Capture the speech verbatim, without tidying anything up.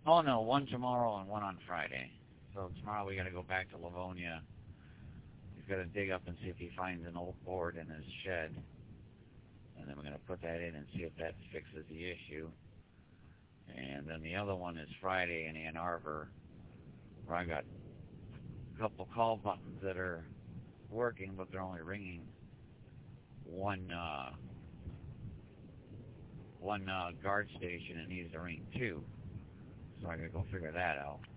Oh no, one tomorrow and one on Friday. So tomorrow we got to go back to Livonia. He's got to dig up and see if he finds an old board in his shed, and then we're going to put that in and see if that fixes the issue. And then the other one is Friday in Ann Arbor, where I got a couple call buttons that are working, but they're only ringing one uh, one uh, guard station. It needs to ring two, so I got to go figure that out.